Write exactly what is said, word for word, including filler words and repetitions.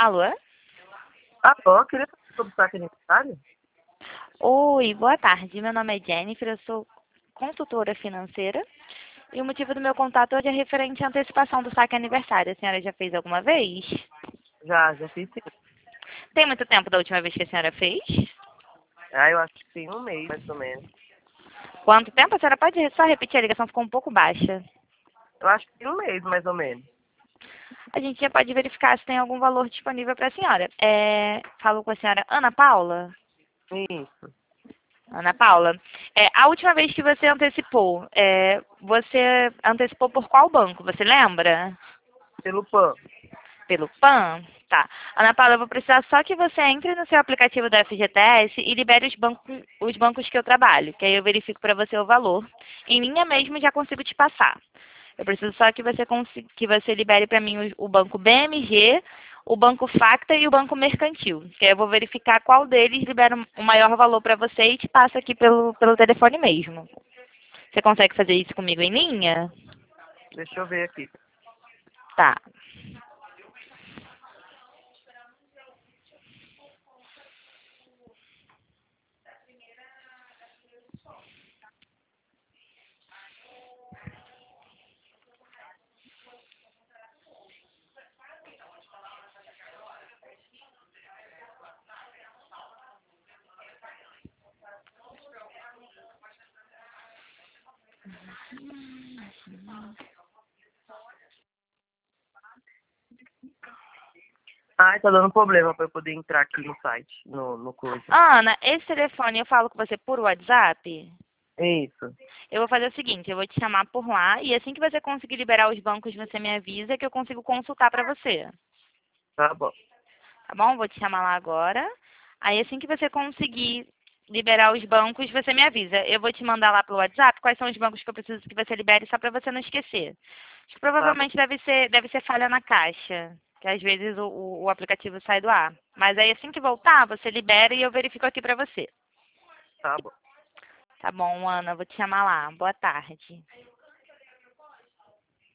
Alô? Alô, eu queria saber sobre o saque aniversário? Oi, boa tarde. Meu nome é Jennifer, eu sou consultora financeira e o motivo do meu contato hoje é referente à antecipação do saque aniversário. A senhora já fez alguma vez? Já, já fiz sim. Tem muito tempo da última vez que a senhora fez? Ah, eu acho que tem um mês, mais ou menos. Quanto tempo? A senhora pode só repetir? A ligação ficou um pouco baixa. Eu acho que tem um mês, mais ou menos. A gente já pode verificar se tem algum valor disponível para a senhora. É, falo com a senhora Ana Paula? Isso, Ana Paula, é, a última vez que você antecipou, é, você antecipou por qual banco? Você lembra? pelo P A N. Pelo PAN? Tá. Ana Paula, eu vou precisar só que você entre no seu aplicativo da F G T S e libere os bancos, os bancos que eu trabalho, que aí eu verifico para você o valor. Em linha mesmo já consigo te passar. Eu preciso só que você, consiga, que você libere para mim o, o banco B M G, o banco Facta e o banco Mercantil. Que aí eu vou verificar qual deles libera o maior valor para você e te passa aqui pelo, pelo telefone mesmo. Você consegue fazer isso comigo em linha? Deixa eu ver aqui. Tá. Ai, tá dando problema pra eu poder entrar aqui no site, no, no coisa. Ana, esse telefone eu falo com você por WhatsApp? Isso, Eu vou fazer o seguinte, eu vou te chamar por lá e assim que você conseguir liberar os bancos, você me avisa que eu consigo consultar para você. tá bom. Tá bom? Vou te chamar lá agora. Aí assim que você conseguir liberar os bancos, você me avisa. Eu vou te mandar lá pelo WhatsApp quais são os bancos que eu preciso que você libere só para você não esquecer. Acho que Tá bom, provavelmente deve ser, deve ser falha na caixa, que às vezes o, o, o aplicativo sai do ar. Mas aí assim que voltar, você libera e eu verifico aqui para você. tá bom. Tá bom, Ana, vou te chamar lá. Boa tarde.